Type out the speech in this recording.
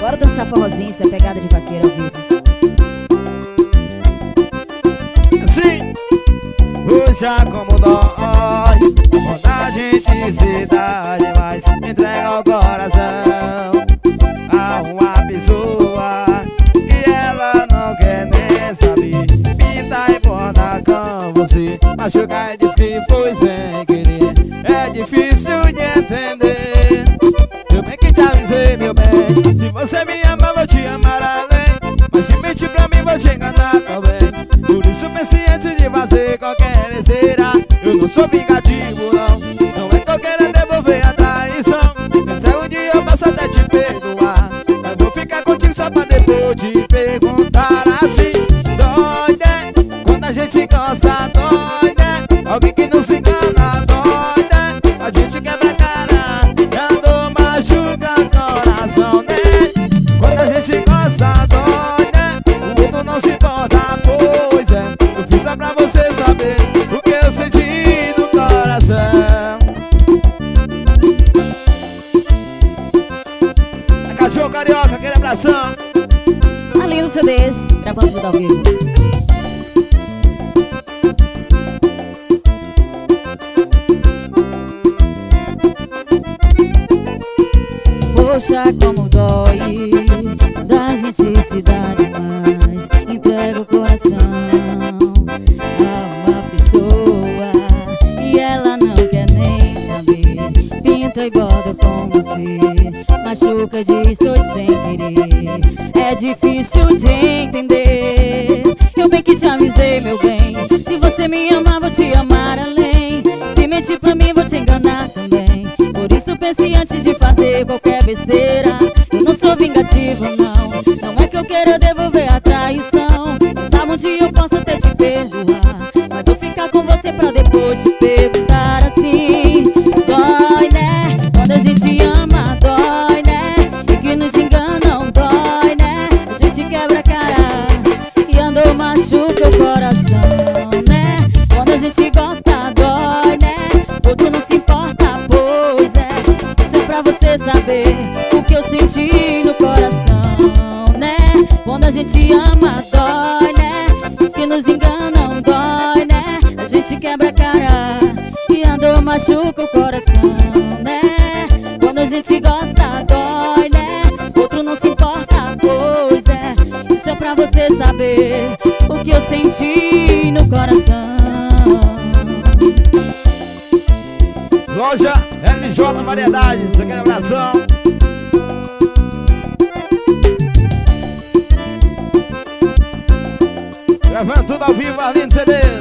Bora dançar forrozinho, isso é pegada de vaqueiro ao vivo. Sim, puxa como dói quando a gente se dá demais, entrega o coração a uma pessoa e ela não quer nem saber. Pinta e borda com você, machuca e diz que foi sem querer. É difícil de entender. Eu bem que te avisei, meu bem, se você me ama, vou te amar além. Mas se mentir pra mim, vou te enganar também. Por isso pense antes de fazer qualquer besteira. Eu não sou vingativo, não. Não é que eu quero devolver a traição. Esse é um dia eu posso até te perdoar, mas vou ficar contigo só pra depois te perguntar assim. Dói, né? Quando a gente gosta, dói, né? Alguém que não se engana, dói, né? A gente quebra a cara, dando machuca o coração, né? Quando a gente gosta, dói, né? O outro não se importa, pois é. Eu fiz só pra você saber o que eu senti no coração. A cachorro carioca, aquele abração. Ali no CDs, gravando tudo ao vivo. Poxa, como dói quando a gente se dá demais, entrega o coração a uma pessoa e ela não quer nem saber. Pinta e borda com você, machuca, diz foi sem querer. É difícil de entender. Eu bem que te avisei, meu bem, se você me amar, vou te amar além. Se mentir pra mim, vou te enganar também. Por isso pense antes de fazer qualquer besteira. Eu não sou vingativo, não. Não é que eu quero devolver a traição. Sabe um dia eu posso até te perdoar, mas vou ficar com você pra depois te perguntar assim. Dói, né? Quando a gente ama, dói, né? E que nos enganam, dói, né? A gente quebra a cara e andou machuca o coração, né? Quando a gente gosta, dói, né? Outro não se importa, pois é. Isso é pra você saber o que eu senti no coração, né? Quando a gente ama, dói, né? Que nos enganam, dói, né? A gente quebra a cara e andou machuca o coração, né? Quando a gente gosta, dói, né? Outro não se importa, pois é. Isso é pra você saber o que eu senti no coração. Loja LJ Variedades, aquele abração. Gravando tudo ao vivo, Arlindo CDs.